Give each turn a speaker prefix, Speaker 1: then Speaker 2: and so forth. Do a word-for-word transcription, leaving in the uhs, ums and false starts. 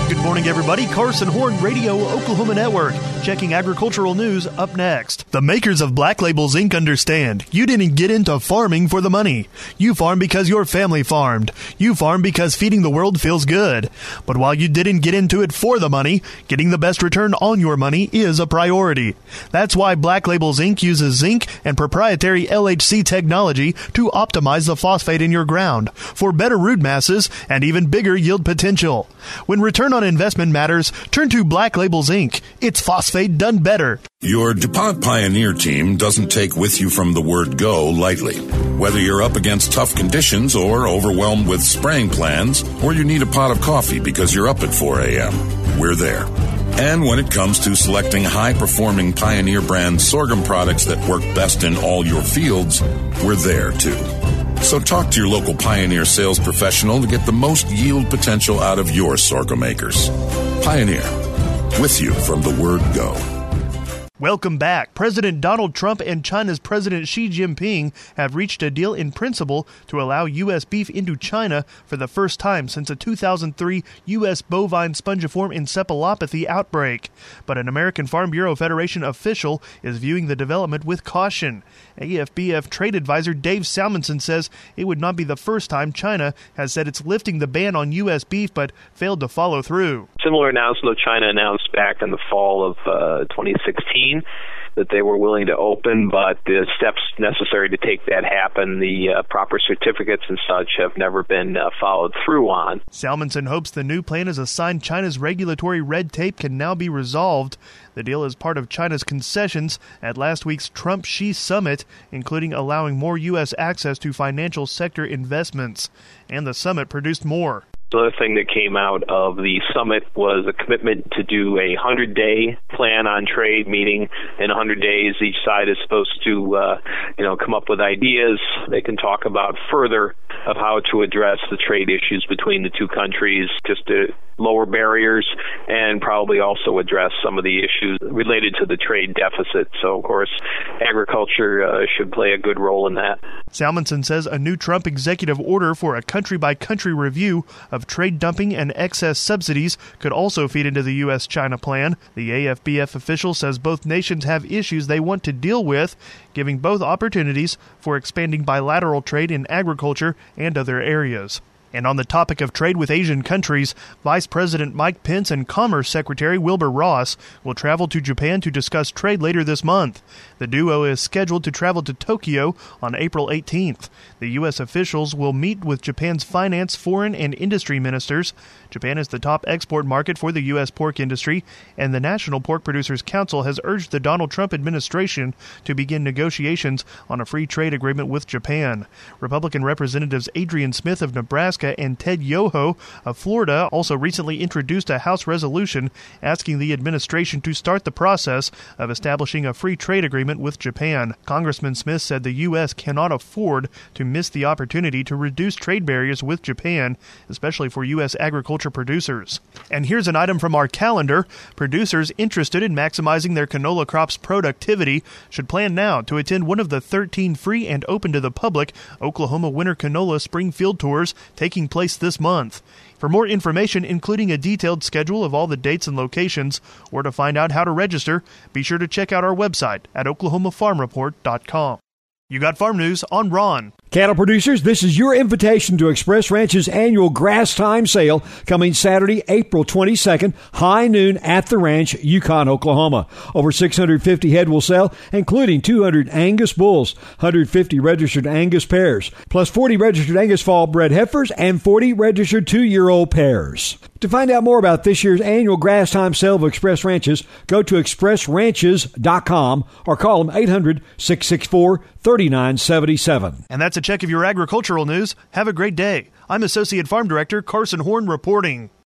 Speaker 1: Good morning, everybody. Carson Horn Radio, Oklahoma Network. Checking agricultural news up next. The makers of Black Labels Incorporated understand you didn't get into farming for the money. You farm because your family farmed. You farm because feeding the world feels good. But while you didn't get into it for the money, getting the best return on your money is a priority. That's why Black Labels Incorporated uses zinc and proprietary L H C technology to optimize the phosphate in your ground for better root masses and even bigger yield potential. When return on investment matters, turn to Black Labels Incorporated. It's phosphate done better.
Speaker 2: Your DuPont Pioneer team doesn't take with you from the word go lightly. Whether you're up against tough conditions or overwhelmed with spraying plans, or you need a pot of coffee because you're up at four a.m., we're there. And when it comes to selecting high-performing Pioneer brand sorghum products that work best in all your fields, we're there too. So talk to your local Pioneer sales professional to get the most yield potential out of your sorghum acres. Pioneer, with you from the word go.
Speaker 1: Welcome back. President Donald Trump and China's President Xi Jinping have reached a deal in principle to allow U S beef into China for the first time since a two thousand three U S bovine spongiform encephalopathy outbreak. But an American Farm Bureau Federation official is viewing the development with caution. A F B F trade advisor Dave Salmonson says it would not be the first time China has said it's lifting the ban on U S beef but failed to follow through.
Speaker 3: Similar announcement China announced back in the fall of uh, twenty sixteen that they were willing to open, but the steps necessary to take that happen, the uh, proper certificates and such, have never been uh, followed through on.
Speaker 1: Salmonson hopes the new plan is a sign China's regulatory red tape can now be resolved. The deal is part of China's concessions at last week's Trump-Xi summit, including allowing more U S access to financial sector investments. And the summit produced more.
Speaker 3: The other thing that came out of the summit was a commitment to do a hundred-day plan on trade, meaning in one hundred days each side is supposed to, uh, you know, come up with ideas. They can talk about further of how to address the trade issues between the two countries, just to lower barriers and probably also address some of the issues related to the trade deficit. So, of course, agriculture uh, should play a good role in that.
Speaker 1: Salmonson says a new Trump executive order for a country-by-country review of trade dumping and excess subsidies could also feed into the U S China plan. The A F B F official says both nations have issues they want to deal with, giving both opportunities for expanding bilateral trade in agriculture and other areas. And on the topic of trade with Asian countries, Vice President Mike Pence and Commerce Secretary Wilbur Ross will travel to Japan to discuss trade later this month. The duo is scheduled to travel to Tokyo on April eighteenth. The U S officials will meet with Japan's finance, foreign, and industry ministers. Japan is the top export market for the U S pork industry, and the National Pork Producers Council has urged the Donald Trump administration to begin negotiations on a free trade agreement with Japan. Republican Representatives Adrian Smith of Nebraska and Ted Yoho of Florida also recently introduced a House resolution asking the administration to start the process of establishing a free trade agreement with Japan. Congressman Smith said the U S cannot afford to miss the opportunity to reduce trade barriers with Japan, especially for U S agriculture producers. And here's an item from our calendar. Producers interested in maximizing their canola crop's productivity should plan now to attend one of the thirteen free and open to the public Oklahoma Winter Canola Spring Field Tours taking place this month. For more information, including a detailed schedule of all the dates and locations, or to find out how to register, be sure to check out our website at oklahoma farm report dot com. You got farm news on Ron.
Speaker 4: Cattle producers, this is your invitation to Express Ranch's annual Grass Time Sale coming Saturday, April twenty-second, high noon at the ranch, Yukon, Oklahoma. Over six hundred fifty head will sell, including two hundred Angus bulls, one hundred fifty registered Angus pairs, plus forty registered Angus fall bred heifers and forty registered two-year-old pairs. To find out more about this year's annual Grass Time Sale of Express Ranches, go to express ranches dot com or call them eight hundred, six six four, three nine seven seven.
Speaker 1: And that's a check of your agricultural news. Have a great day. I'm Associate Farm Director Carson Horn reporting.